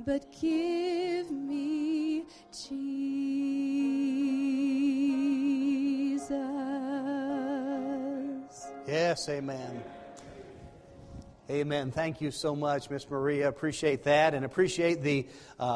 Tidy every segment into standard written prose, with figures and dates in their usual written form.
but give me Jesus. Yes, amen. Amen. Thank you so much, Miss Maria. Appreciate that, and appreciate the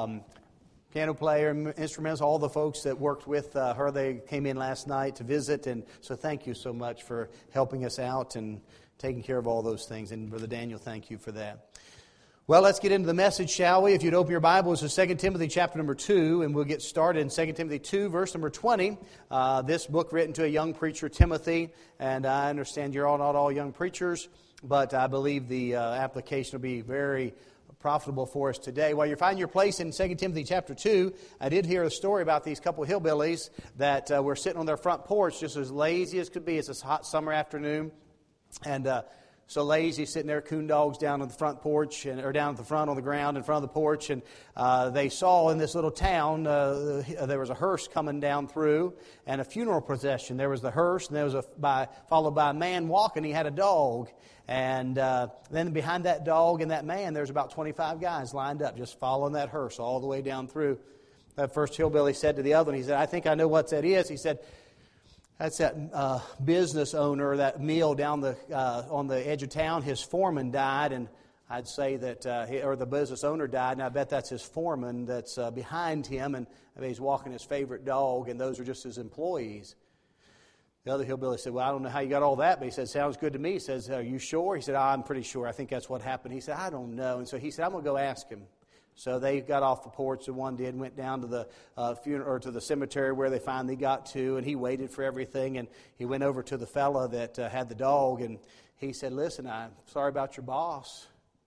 piano player, instrumentals, all the folks that worked with her. They came in last night to visit, and so thank you so much for helping us out and taking care of all those things. And Brother Daniel, thank you for that. Well, let's get into the message, shall we? If you'd open your Bibles to 2 Timothy chapter number 2, and we'll get started in 2 Timothy 2, verse number 20. This book written to a young preacher, Timothy, and I understand you're all not all young preachers, but I believe the application will be very profitable for us today. While you're finding your place in 2 Timothy chapter 2, I did hear a story about these couple of hillbillies that were sitting on their front porch just as lazy as could be. It's a hot summer afternoon, and so lazy, sitting there, coon dogs down on the front porch, or down at the front on the ground in front of the porch, and they saw in this little town, there was a hearse coming down through, and a funeral procession. There was the hearse, and there was followed by a man walking. He had a dog, and then behind that dog and that man, there's about 25 guys lined up, just following that hearse all the way down through. That first hillbilly said to the other one, he said, "I think I know what that is." He said, "That's that business owner, that mill down on the edge of town. His foreman died," and I'd say that, or the business owner died, and I bet that's his foreman that's behind him, and he's walking his favorite dog, and those are just his employees. The other hillbilly said, "Well, I don't know how you got all that," but he said, "Sounds good to me." He says, "Are you sure?" He said, "I'm pretty sure. I think that's what happened." He said, "I don't know." And so he said, "I'm going to go ask him." So they got off the porch, the one did, went down to the funeral, or to the cemetery where they finally got to, and he waited for everything, and he went over to the fella that had the dog, and he said, "Listen, I'm sorry about your boss."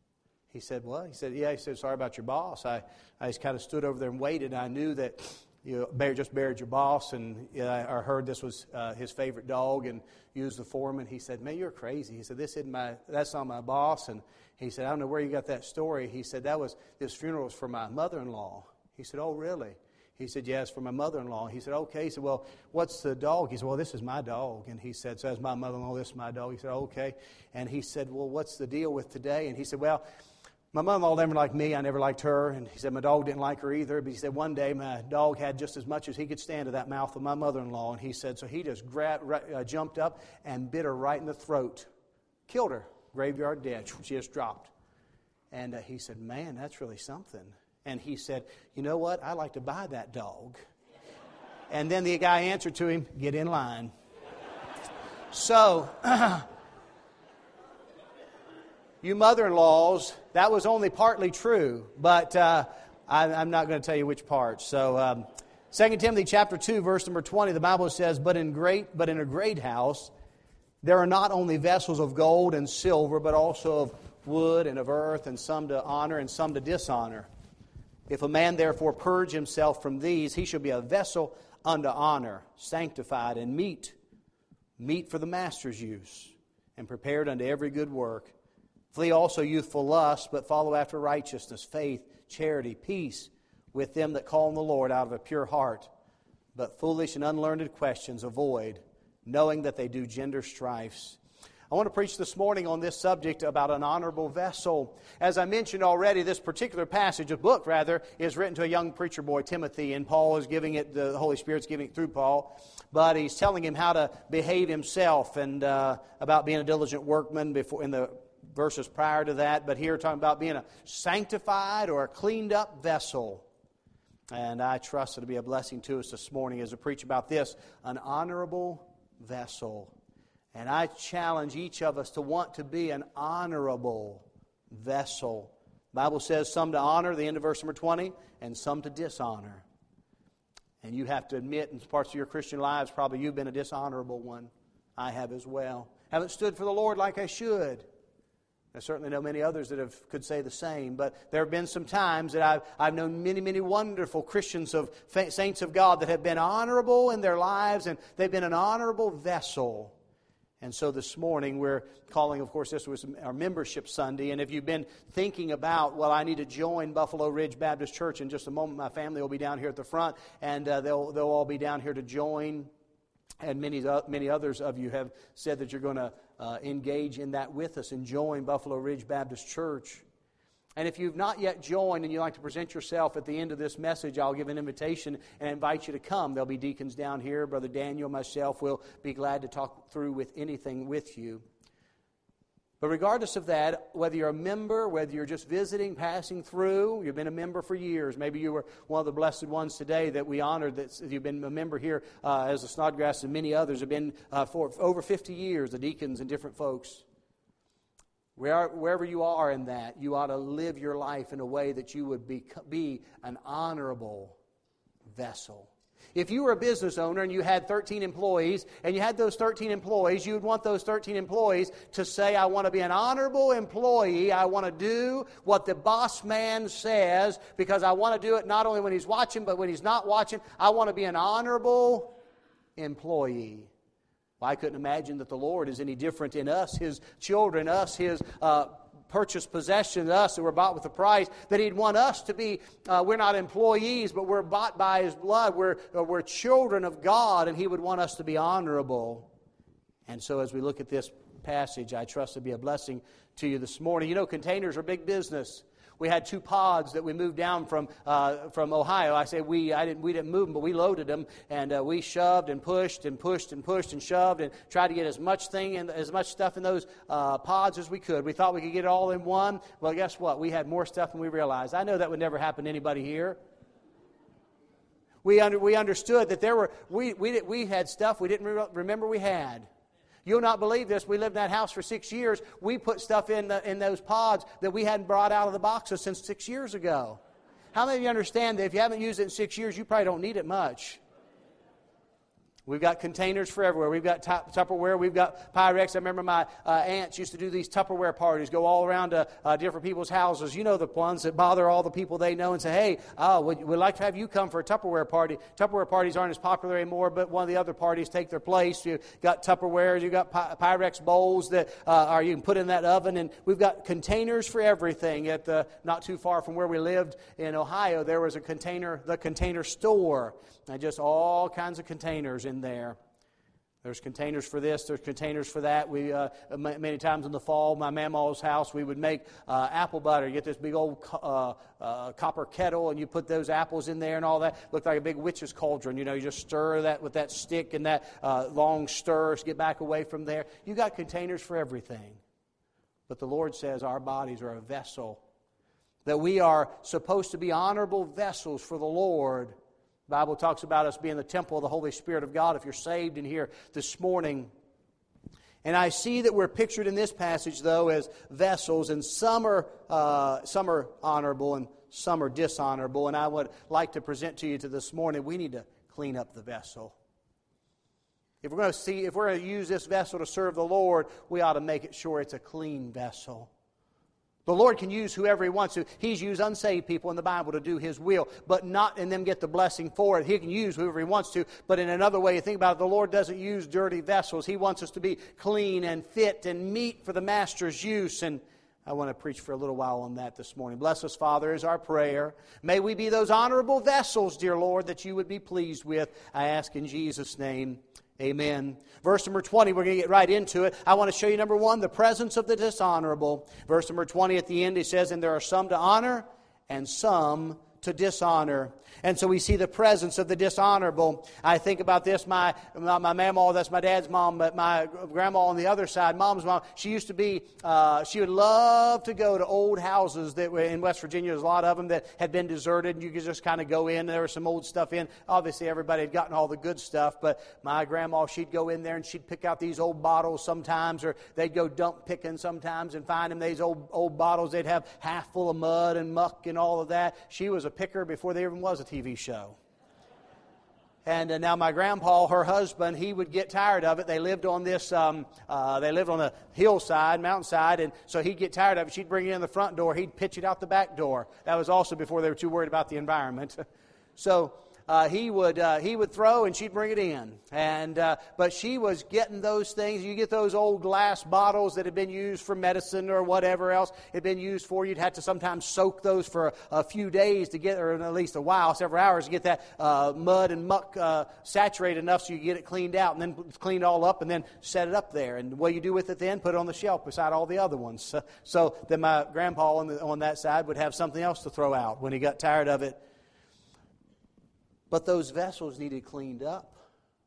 He said, "What?" He said, "Yeah." He said, "Sorry about your boss. I just kind of stood over there and waited, and I knew that you just buried your boss, and I heard this was his favorite dog, and you was the foreman." He said, "Man, you're crazy." He said, "That's not my boss." And he said, "I don't know where you got that story." He said, "This funeral was for my mother-in-law." He said, "Oh, really?" He said, "Yes, for my mother-in-law." He said, "Okay." He said, "Well, what's the dog?" He said, "Well, this is my dog." And he said, "So that's my mother-in-law, this is my dog." He said, "Okay." And he said, "Well, what's the deal with today?" And he said, "Well, my mother-in-law never liked me. I never liked her." And he said, "My dog didn't like her either." But he said, "One day my dog had just as much as he could stand of that mouth of my mother-in-law." And he said, so he just jumped up and bit her right in the throat. Killed her. Graveyard dead. She just dropped. And he said, "Man, that's really something." And he said, "You know what? I'd like to buy that dog." And then the guy answered to him, "Get in line." So, you mother-in-laws, that was only partly true, but I'm not going to tell you which part. So, 2 Timothy chapter 2, verse number 20, the Bible says, But in a great house there are not only vessels of gold and silver, but also of wood and of earth, and some to honor and some to dishonor. If a man therefore purge himself from these, he shall be a vessel unto honor, sanctified and meet for the master's use, and prepared unto every good work. Flee also youthful lust, but follow after righteousness, faith, charity, peace, with them that call on the Lord out of a pure heart. But foolish and unlearned questions avoid, knowing that they do gender strifes. I want to preach this morning on this subject about an honorable vessel. As I mentioned already, this particular passage, a book rather, is written to a young preacher boy, Timothy, and Paul is giving it, the Holy Spirit's giving it through Paul. But he's telling him how to behave himself and about being a diligent workman before in the verses prior to that. But here talking about being a sanctified or a cleaned up vessel. And I trust it'll be a blessing to us this morning as I preach about this, an honorable vessel. And I challenge each of us to want to be an honorable vessel. The Bible says some to honor, the end of verse number 20, and some to dishonor. And you have to admit in parts of your Christian lives, probably you've been a dishonorable one. I have as well. Haven't stood for the Lord like I should. I certainly know many others that could say the same, but there have been some times that I've known many, many wonderful Christians, saints of God, that have been honorable in their lives, and they've been an honorable vessel. And so this morning we're calling, of course, this was our membership Sunday. And if you've been thinking about, well, I need to join Buffalo Ridge Baptist Church in just a moment, my family will be down here at the front, and they'll all be down here to join. And many others of you have said that you're going to engage in that with us and join Buffalo Ridge Baptist Church. And if you've not yet joined and you'd like to present yourself at the end of this message, I'll give an invitation and invite you to come. There'll be deacons down here. Brother Daniel, myself, will be glad to talk through with anything with you. But regardless of that, whether you're a member, whether you're just visiting, passing through, you've been a member for years. Maybe you were one of the blessed ones today that we honored, that you've been a member here as the Snodgrass, and many others have been for over 50 years, the deacons and different folks. Wherever you are in that, you ought to live your life in a way that you would be an honorable vessel. If you were a business owner and you had 13 employees, and you had those 13 employees, you would want those 13 employees to say, I want to be an honorable employee. I want to do what the boss man says, because I want to do it not only when he's watching, but when he's not watching. I want to be an honorable employee. Well, I couldn't imagine that the Lord is any different in us, His children, us, His purchased possession, us that were bought with a price, that He'd want us to be, we're not employees, but we're bought by His blood. We're children of God, and He would want us to be honorable. And so as we look at this passage, I trust to be a blessing to you this morning. You know, containers are big business. We had 2 pods that we moved down from Ohio. I say we didn't move them, but we loaded them, and we shoved and pushed and pushed and pushed and shoved and tried to get as much stuff in those pods as we could. We thought we could get it all in one. Well, guess what? We had more stuff than we realized. I know that would never happen to anybody here. We understood that we had stuff we didn't remember we had. You'll not believe this. We lived in that house for 6 years. We put stuff in those pods that we hadn't brought out of the boxes since 6 years ago. How many of you understand that if you haven't used it in 6 years, you probably don't need it much? We've got containers for everywhere. We've got Tupperware. We've got Pyrex. I remember my aunts used to do these Tupperware parties, go all around to different people's houses. You know, the ones that bother all the people they know and say, hey, we'd like to have you come for a Tupperware party. Tupperware parties aren't as popular anymore, but one of the other parties take their place. You've got Tupperware. You've got Pyrex bowls that you can put in that oven. And we've got containers for everything. Not too far from where we lived in Ohio, there was the container store. And just all kinds of containers in there. There's containers for this, there's containers for that. We many times in the fall, my mama's house, we would make apple butter. You get this big old copper kettle, and you put those apples in there and all that. Looked like a big witch's cauldron. You know, you just stir that with that stick and that long stir to get back away from there. You got containers for everything. But the Lord says our bodies are a vessel, that we are supposed to be honorable vessels for the Lord. The Bible talks about us being the temple of the Holy Spirit of God if you're saved in here this morning. And I see that we're pictured in this passage, though, as vessels, and some are honorable and some are dishonorable. And I would like to present to you this morning, we need to clean up the vessel. If we're going to use this vessel to serve the Lord, we ought to make it sure it's a clean vessel. The Lord can use whoever He wants to. He's used unsaved people in the Bible to do His will, but not in them get the blessing for it. He can use whoever He wants to, but in another way, you think about it, the Lord doesn't use dirty vessels. He wants us to be clean and fit and meet for the Master's use. And I want to preach for a little while on that this morning. Bless us, Father, is our prayer. May we be those honorable vessels, dear Lord, that You would be pleased with. I ask in Jesus' name. Amen. Verse number 20, we're going to get right into it. I want to show you, number 1, the presence of the dishonorable. Verse number 20 at the end, he says, and there are some to honor and some to dishonor. And so we see the presence of the dishonorable. I think about this, my mama, that's my dad's mom, but my grandma on the other side, mom's mom, she used to be, she would love to go to old houses that were in West Virginia. There's a lot of them that had been deserted, and you could just kind of go in. There was some old stuff in. Obviously, everybody had gotten all the good stuff, but my grandma, she'd go in there and she'd pick out these old bottles sometimes, or they'd go dump picking sometimes and find them these old bottles. They'd have half full of mud and muck and all of that. She was a picker before there even was a TV show. And now my grandpa, her husband, he would get tired of it. They lived on this, they lived on a hillside, mountainside, and so he'd get tired of it. She'd bring it in the front door. He'd pitch it out the back door. That was also before they were too worried about the environment. So he would throw and she'd bring it in. But she was getting those things. You get those old glass bottles that had been used for medicine or whatever else had been used for. You'd have to sometimes soak those for a few days to get, or at least a while, several hours to get that mud and muck saturated enough so you get it cleaned out, and then clean it all up and then set it up there. And what you do with it then, put it on the shelf beside all the other ones. So then my grandpa on that side would have something else to throw out when he got tired of it. But those vessels needed cleaned up.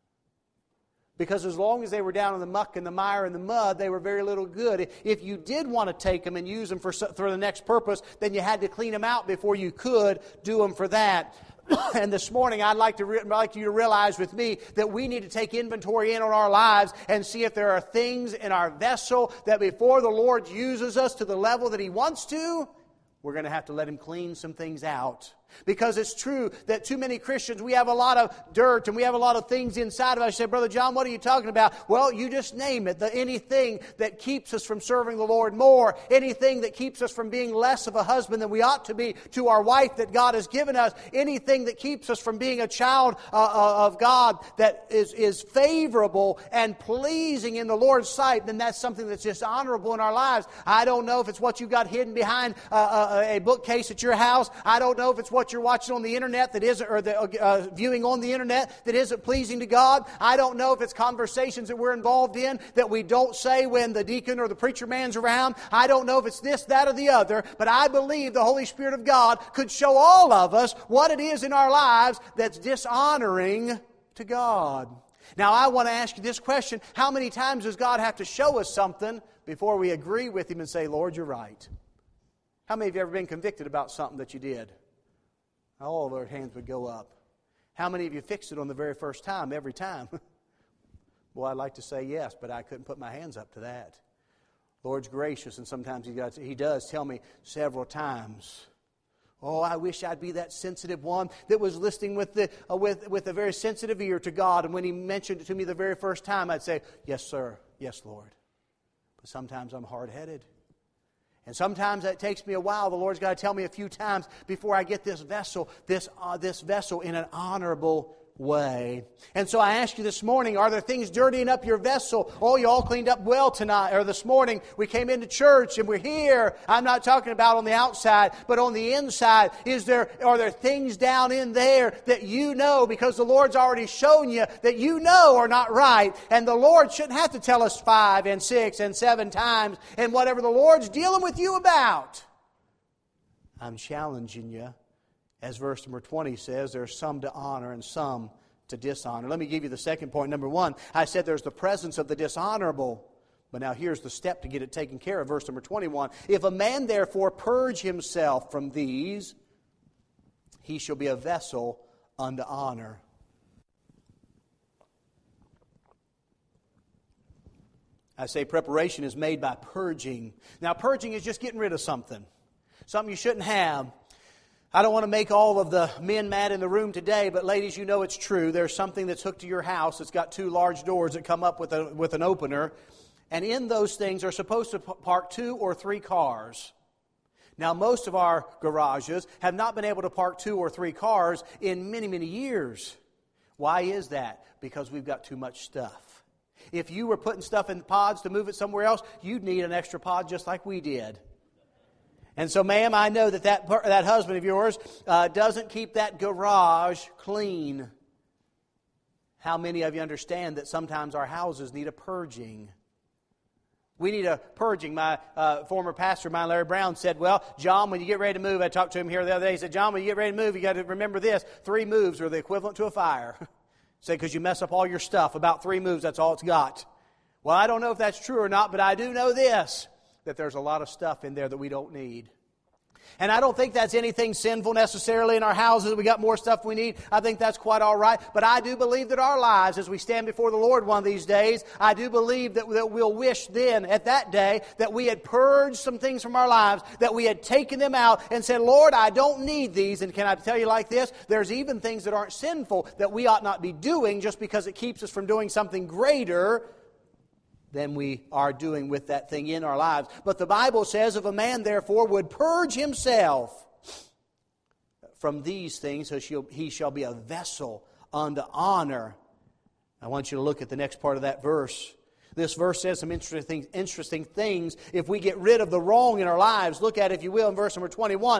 Because as long as they were down in the muck and the mire and the mud, they were very little good. If you did want to take them and use them for the next purpose, then you had to clean them out before you could do them for that. And this morning, I'd like you to realize with me that we need to take inventory in on our lives and see if there are things in our vessel that before the Lord uses us to the level that He wants to, we're going to have to let Him clean some things out. Because it's true that too many Christians, we have a lot of dirt and we have a lot of things inside of us. You say, Brother John, what are you talking about? Well, you just name it. Anything that keeps us from serving the Lord more, anything that keeps us from being less of a husband than we ought to be to our wife that God has given us, anything that keeps us from being a child of God that is favorable and pleasing in the Lord's sight, then that's something that's dishonorable in our lives. I don't know if it's what you got hidden behind a bookcase at your house. I don't know if it's what you're watching on the internet that isn't, or viewing on the internet that isn't pleasing to God. I don't know if it's conversations that we're involved in that we don't say when the deacon or the preacher man's around. I don't know if it's this, that, or the other, but I believe the Holy Spirit of God could show all of us what it is in our lives that's dishonoring to God. Now, I want to ask you this question. How many times does God have to show us something before we agree with Him and say, Lord, you're right? How many of you have ever been convicted about something that you did? All of our hands would go up. How many of you fixed it on the very first time, every time? Well, I'd like to say yes, but I couldn't put my hands up to that. Lord's gracious, and sometimes He does tell me several times, oh, I wish I'd be that sensitive one that was listening with a very sensitive ear to God. And when He mentioned it to me the very first time, I'd say, yes, sir, yes, Lord. But sometimes I'm hard-headed. And sometimes it takes me a while. The Lord's got to tell me a few times before I get this vessel in an honorable way. And so I ask you this morning, are there things dirtying up your vessel? Oh, you all cleaned up well tonight, or this morning we came into church and we're here. I'm not talking about on the outside, but on the inside. Are there things down in there that you know, because the Lord's already shown you that you know are not right? And the Lord shouldn't have to tell us 5 and 6 and 7 times, and whatever the Lord's dealing with you about. I'm challenging you. As verse number 20 says, there's some to honor and some to dishonor. Let me give you the second point. Number 1, I said there's the presence of the dishonorable. But now here's the step to get it taken care of. Verse number 21, if a man therefore purge himself from these, he shall be a vessel unto honor. I say preparation is made by purging. Now purging is just getting rid of something you shouldn't have. I don't want to make all of the men mad in the room today, but ladies, you know it's true. There's something that's hooked to your house that's got 2 large doors that come up with an opener. And in those things are supposed to park 2 or 3 cars. Now, most of our garages have not been able to park 2 or 3 cars in many, many years. Why is that? Because we've got too much stuff. If you were putting stuff in pods to move it somewhere else, you'd need an extra pod just like we did. And so, ma'am, I know that husband of yours doesn't keep that garage clean. How many of you understand that sometimes our houses need a purging? We need a purging. My former pastor, Larry Brown, said, well, John, when you get ready to move, I talked to him here the other day, he said, John, when you get ready to move, you got to remember this, 3 moves are the equivalent to a fire. Say, because you mess up all your stuff, about 3 moves, that's all it's got. Well, I don't know if that's true or not, but I do know this, that there's a lot of stuff in there that we don't need. And I don't think that's anything sinful necessarily in our houses. We got more stuff we need. I think that's quite all right. But I do believe that our lives, as we stand before the Lord one of these days, I do believe that we'll wish then, at that day, that we had purged some things from our lives, that we had taken them out and said, Lord, I don't need these. And can I tell you like this? There's even things that aren't sinful that we ought not be doing just because it keeps us from doing something greater than we are doing with that thing in our lives. But the Bible says, if a man therefore would purge himself from these things, so he shall be a vessel unto honor. I want you to look at the next part of that verse. This verse says some interesting things. If we get rid of the wrong in our lives, look at it, if you will, in verse number 21.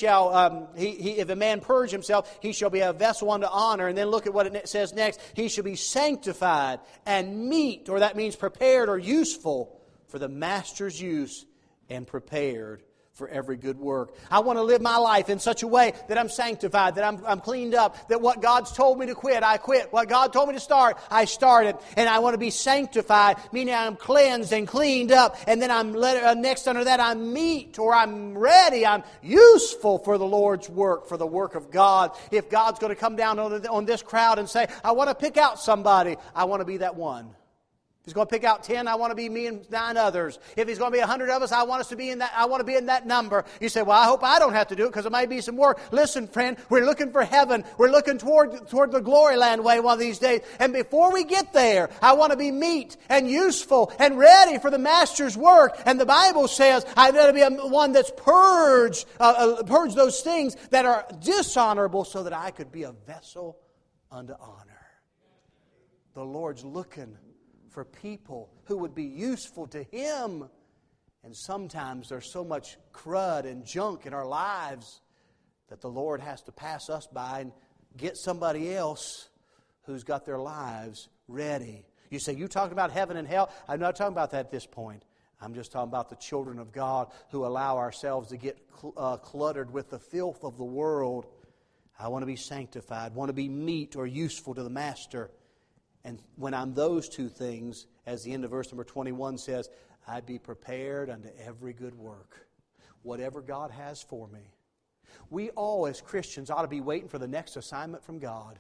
If a man purge himself, he shall be a vessel unto honor. And then look at what it says next. He shall be sanctified and meet, or that means prepared or useful for the master's use, and prepared for every good work. I want to live my life in such a way that I'm sanctified, that I'm cleaned up, that what God's told me to quit, I quit. What God told me to start, I started. And I want to be sanctified, meaning I'm cleansed and cleaned up. And then next under that, I'm meet, or I'm ready, I'm useful for the Lord's work, for the work of God. If God's going to come down on this crowd and say, I want to pick out somebody, I want to be that one. If He's going to pick out 10, I want to be me and 9 others. If He's going to be 100 of us, I want to be in that number. You say, well, I hope I don't have to do it because it might be some work. Listen, friend, we're looking for heaven. We're looking toward the glory land way one of these days. And before we get there, I want to be meet and useful and ready for the Master's work. And the Bible says I've got to be one that's purge those things that are dishonorable, so that I could be a vessel unto honor. The Lord's looking for people who would be useful to Him. And sometimes there's so much crud and junk in our lives that the Lord has to pass us by and get somebody else who's got their lives ready. You say, you talking about heaven and hell? I'm not talking about that at this point. I'm just talking about the children of God who allow ourselves to get cluttered with the filth of the world. I want to be sanctified, want to be meet or useful to the Master. And when I'm those two things, as the end of verse number 21 says, I'd be prepared unto every good work. Whatever God has for me. We all as Christians ought to be waiting for the next assignment from God.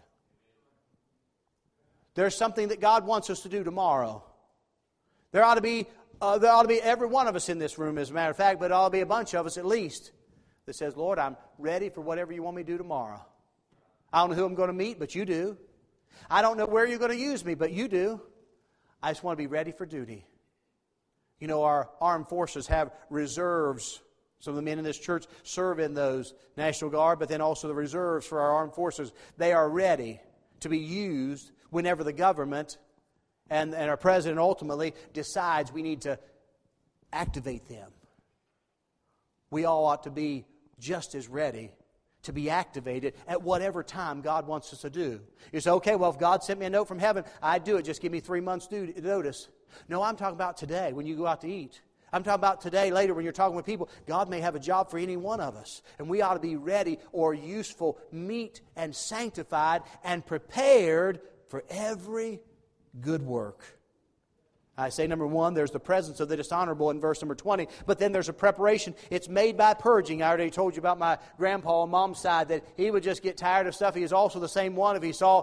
There's something that God wants us to do tomorrow. There ought to be every one of us in this room, as a matter of fact, but there ought to be a bunch of us at least that says, Lord, I'm ready for whatever you want me to do tomorrow. I don't know who I'm going to meet, but you do. I don't know where you're going to use me, but you do. I just want to be ready for duty. You know, our armed forces have reserves. Some of the men in this church serve in those National Guard, but then also the reserves for our armed forces. They are ready to be used whenever the government and our president ultimately decides we need to activate them. We all ought to be just as ready to be activated at whatever time God wants us to do. You say, okay, well, if God sent me a note from heaven, I'd do it. Just give me 3 months notice. No, I'm talking about today when you go out to eat. I'm talking about today, later, when you're talking with people. God may have a job for any one of us. And we ought to be ready or useful, meet and sanctified and prepared for every good work. I say, number one, there's the presence of the dishonorable in verse number 20. But then there's a preparation. It's made by purging. I already told you about my grandpa on Mom's side, that he would just get tired of stuff. He was also the same one. If he saw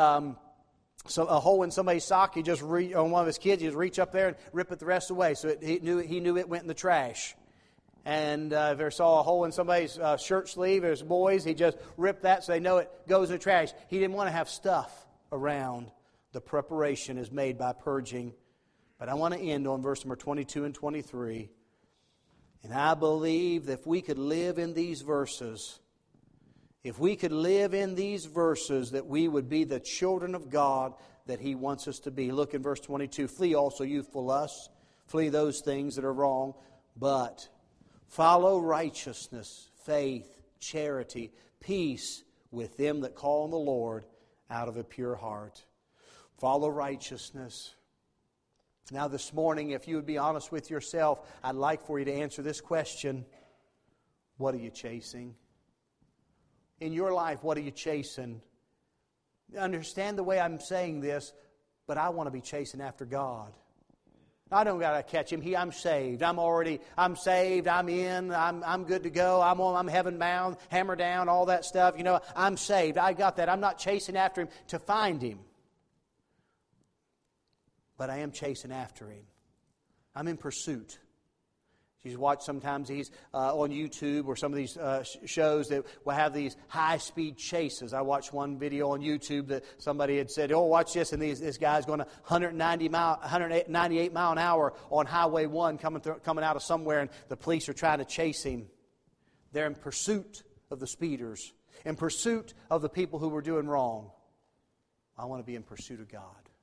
a hole in somebody's sock, he just on one of his kids, he'd just reach up there and rip it the rest away. So he knew it went in the trash. And if he saw a hole in somebody's shirt sleeve, or his boys, he just ripped that so they know it goes in the trash. He didn't want to have stuff around. The preparation is made by purging. But I want to end on verse number 22 and 23. And I believe that if we could live in these verses, that we would be the children of God that He wants us to be. Look in verse 22. Flee also youthful lusts. Flee those things that are wrong. But follow righteousness, faith, charity, peace with them that call on the Lord out of a pure heart. Follow righteousness. Now this morning, if you would be honest with yourself, I'd like for you to answer this question. What are you chasing? In your life, what are you chasing? Understand the way I'm saying this, but I want to be chasing after God. I don't got to catch Him. I'm saved. I'm saved. I'm in. I'm good to go. I'm heaven bound, hammer down, all that stuff. You know, I'm saved. I got that. I'm not chasing after Him to find Him. But I am chasing after Him. I'm in pursuit. You watch sometimes these on YouTube or some of these shows that will have these high-speed chases. I watched one video on YouTube that somebody had said, oh, watch this, and this guy's going 198 mile an hour on Highway 1 coming out of somewhere, and the police are trying to chase him. They're in pursuit of the speeders. in pursuit of the people who were doing wrong. I want to be in pursuit of God.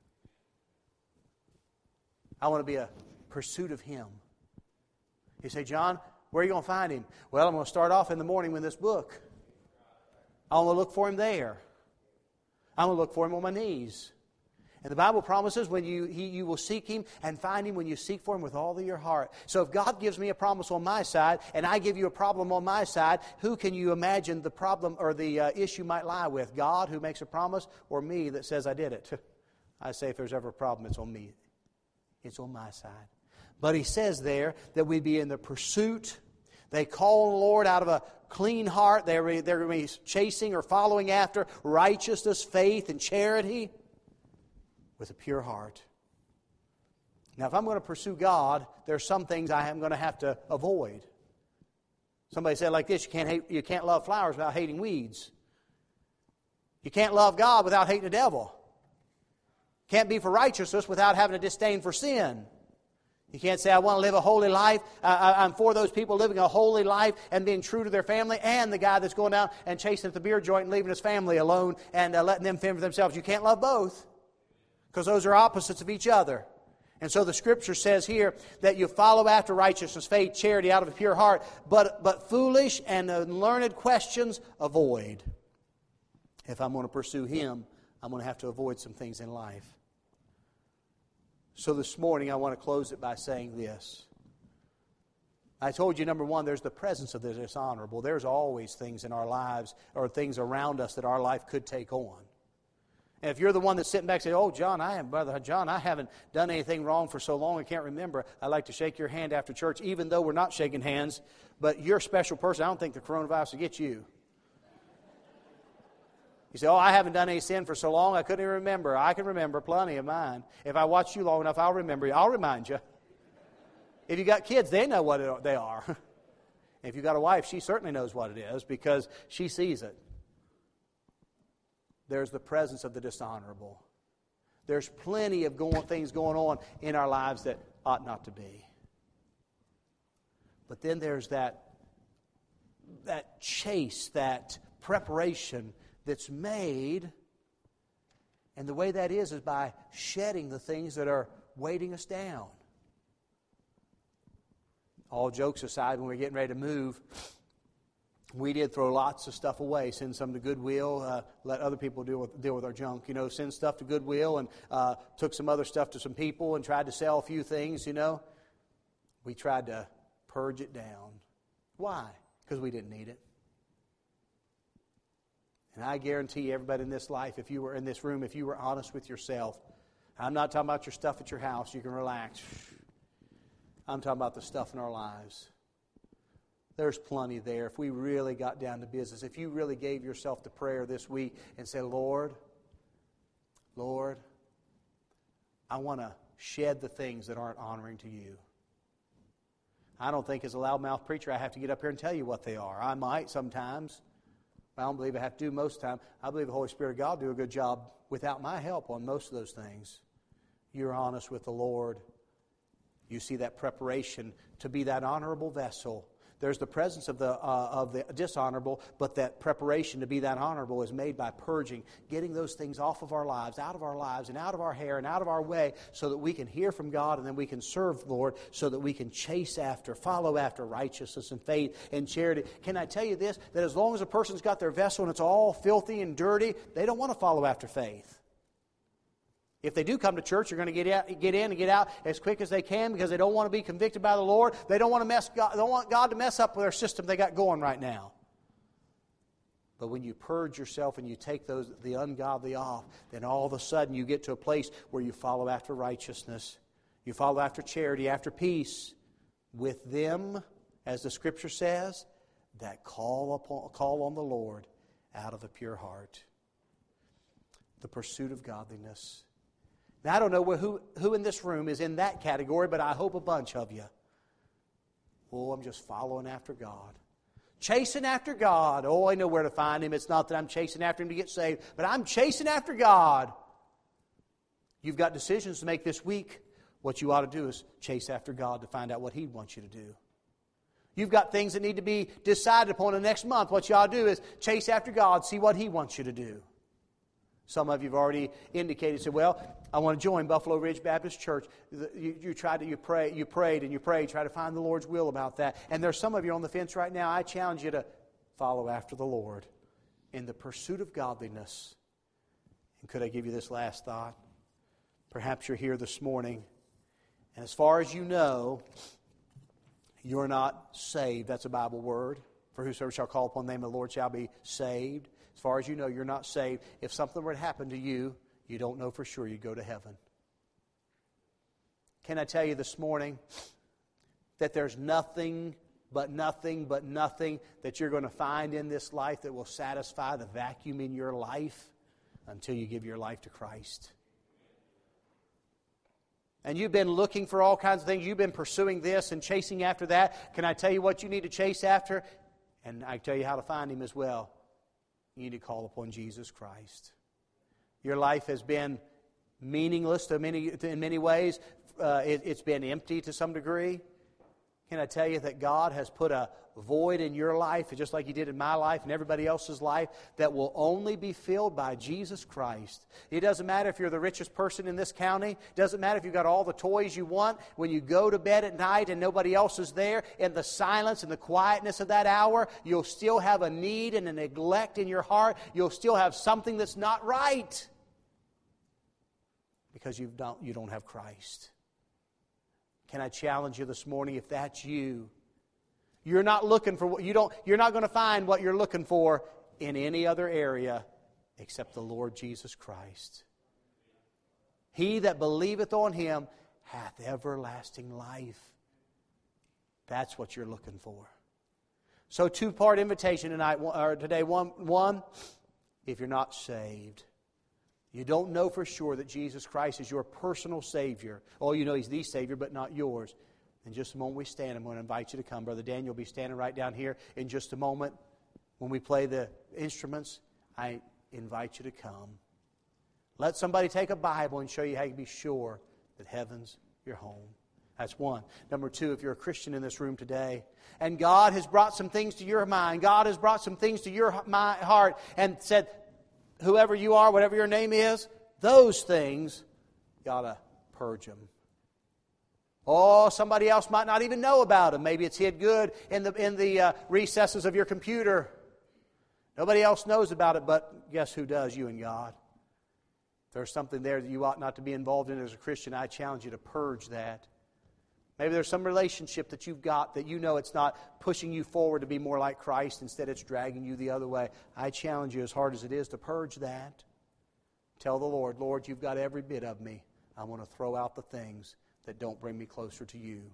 I want to be a pursuit of Him. You say, John, where are you going to find Him? Well, I'm going to start off in the morning with this book. I want to look for Him there. I'm going to look for Him on my knees. And the Bible promises when you will seek Him and find Him when you seek for Him with all of your heart. So if God gives me a promise on my side and I give you a problem on my side, who can you imagine the problem or the issue might lie with? God who makes a promise or me that says I did it? I say if there's ever a problem, it's on me. It's on my side. But He says there that we be in the pursuit. They call on the Lord out of a clean heart. They're going to be chasing or following after righteousness, faith, and charity with a pure heart. Now, if I'm going to pursue God, there are some things I am going to have to avoid. Somebody said like this, you can't love flowers without hating weeds. You can't love God without hating the devil. Can't be for righteousness without having a disdain for sin. You can't say, I want to live a holy life. I'm for those people living a holy life and being true to their family, and the guy that's going out and chasing at the beer joint and leaving his family alone and letting them fend for themselves. You can't love both, because those are opposites of each other. And so the Scripture says here that you follow after righteousness, faith, charity out of a pure heart, but foolish and unlearned questions avoid. If I'm going to pursue Him, I'm going to have to avoid some things in life. So this morning I want to close it by saying this. I told you, number one, there's the presence of the dishonorable. There's always things in our lives or things around us that our life could take on. And if you're the one that's sitting back and saying, oh, Brother John, I haven't done anything wrong for so long I can't remember. I'd like to shake your hand after church, even though we're not shaking hands. But you're a special person. I don't think the coronavirus will get you. You say, oh, I haven't done any sin for so long, I couldn't even remember. I can remember plenty of mine. If I watch you long enough, I'll remember you. I'll remind you. If you got kids, they know what they are. If you got a wife, she certainly knows what it is because she sees it. There's the presence of the dishonorable. There's plenty of things going on in our lives that ought not to be. But then there's that chase, that preparation that's made, and the way that is by shedding the things that are weighting us down. All jokes aside, when we're getting ready to move, we did throw lots of stuff away, send some to Goodwill, let other people deal with our junk. Send stuff to Goodwill and took some other stuff to some people and tried to sell a few things, We tried to purge it down. Why? Because we didn't need it. And I guarantee everybody in this life, if you were in this room, if you were honest with yourself, I'm not talking about your stuff at your house, you can relax. I'm talking about the stuff in our lives. There's plenty there. If we really got down to business, if you really gave yourself to prayer this week and said, Lord, I want to shed the things that aren't honoring to you. I don't think as a loudmouth preacher I have to get up here and tell you what they are. I might sometimes. I don't believe I have to do most of the time. I believe the Holy Spirit of God will do a good job without my help on most of those things. You're honest with the Lord. You see that preparation to be that honorable vessel. There's the presence of the dishonorable, but that preparation to be that honorable is made by purging, getting those things off of our lives, out of our lives, and out of our hair, and out of our way, so that we can hear from God, and then we can serve the Lord, so that we can follow after righteousness and faith and charity. Can I tell you this, that as long as a person's got their vessel and it's all filthy and dirty, they don't want to follow after faith. If they do come to church, they're going to get in and get out as quick as they can because they don't want to be convicted by the Lord. They don't want God to mess up with their system they got going right now. But when you purge yourself and you take the ungodly off, then all of a sudden you get to a place where you follow after righteousness. You follow after charity, after peace with them, as the Scripture says, that call on the Lord out of a pure heart. The pursuit of godliness. Now, I don't know who in this room is in that category, but I hope a bunch of you. Oh, I'm just following after God. Chasing after God. Oh, I know where to find Him. It's not that I'm chasing after Him to get saved, but I'm chasing after God. You've got decisions to make this week. What you ought to do is chase after God to find out what He wants you to do. You've got things that need to be decided upon the next month. What you ought to do is chase after God, see what He wants you to do. Some of you have already indicated, said, well, I want to join Buffalo Ridge Baptist Church. You prayed, try to find the Lord's will about that. And there's some of you on the fence right now. I challenge you to follow after the Lord in the pursuit of godliness. And could I give you this last thought? Perhaps you're here this morning, and as far as you know, you're not saved. That's a Bible word. For whosoever shall call upon the name of the Lord shall be saved. As far as you know, you're not saved. If something were to happen to you, you don't know for sure you'd go to heaven. Can I tell you this morning that there's nothing that you're going to find in this life that will satisfy the vacuum in your life until you give your life to Christ? And you've been looking for all kinds of things. You've been pursuing this and chasing after that. Can I tell you what you need to chase after? And I tell you how to find Him as well. You need to call upon Jesus Christ. Your life has been meaningless in many ways. It's been empty to some degree. Can I tell you that God has put a void in your life, just like He did in my life and everybody else's life, that will only be filled by Jesus Christ. It doesn't matter if you're the richest person in this county. It doesn't matter if you've got all the toys you want. When you go to bed at night and nobody else is there, in the silence and the quietness of that hour, you'll still have a need and a neglect in your heart. You'll still have something that's not right because you don't have Christ. Can I challenge you this morning, if that's you, you're not looking for you're not going to find what you're looking for in any other area except the Lord Jesus Christ. He that believeth on Him hath everlasting life. That's what you're looking for. So, two-part invitation today. One, if you're not saved, you don't know for sure that Jesus Christ is your personal Savior. Oh, you know He's the Savior, but not yours. In just a moment we stand. I'm going to invite you to come. Brother Daniel will be standing right down here in just a moment. When we play the instruments, I invite you to come. Let somebody take a Bible and show you how you can be sure that heaven's your home. That's one. Number two, if you're a Christian in this room today, and God has brought some things to your mind, God has brought some things to your heart, and said, whoever you are, whatever your name is, those things, you ought to purge them. Oh, somebody else might not even know about them. Maybe it's hid good in the recesses of your computer. Nobody else knows about it, but guess who does? You and God. If there's something there that you ought not to be involved in as a Christian, I challenge you to purge that. Maybe there's some relationship that you've got that you know it's not pushing you forward to be more like Christ. Instead, it's dragging you the other way. I challenge you, as hard as it is, to purge that. Tell the Lord, Lord, you've got every bit of me. I want to throw out the things that don't bring me closer to you.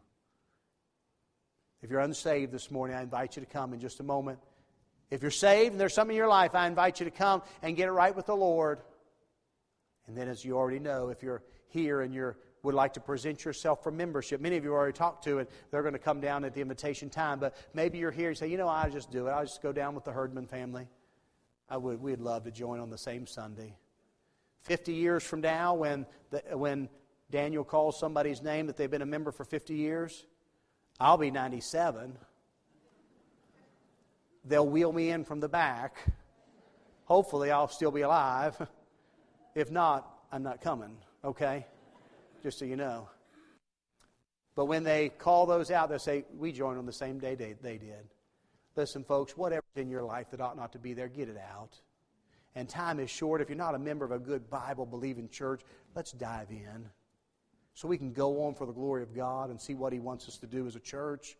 If you're unsaved this morning, I invite you to come in just a moment. If you're saved and there's some in your life, I invite you to come and get it right with the Lord. And then, as you already know, if you're here and you would like to present yourself for membership, many of you already talked to, and they're going to come down at the invitation time. But maybe you're here and say, I'll just do it. I'll just go down with the Herdman family. We'd love to join on the same Sunday. 50 years from now, when Daniel calls somebody's name that they've been a member for 50 years, I'll be 97. They'll wheel me in from the back. Hopefully, I'll still be alive. If not, I'm not coming, okay? Just so you know. But when they call those out, they say, we joined on the same day they did. Listen, folks, whatever's in your life that ought not to be there, get it out. And time is short. If you're not a member of a good Bible-believing church, let's dive in so we can go on for the glory of God and see what He wants us to do as a church.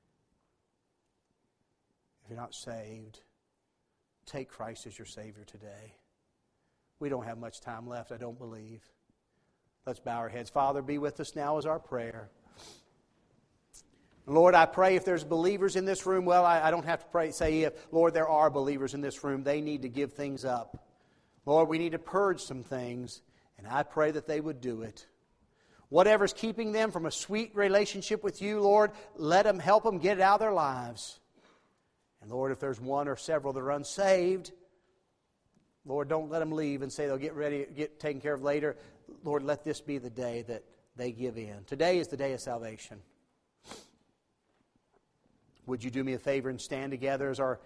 If you're not saved, take Christ as your Savior today. We don't have much time left, I don't believe. Let's bow our heads. Father, be with us now as our prayer. Lord, I pray if there's believers in this room, well, I don't have to say if. Lord, there are believers in this room. They need to give things up. Lord, we need to purge some things, and I pray that they would do it. Whatever's keeping them from a sweet relationship with You, Lord, help them get it out of their lives. And Lord, if there's one or several that are unsaved, Lord, don't let them leave and say they'll get taken care of later. Lord, let this be the day that they give in. Today is the day of salvation. would you do me a favor and stand together as our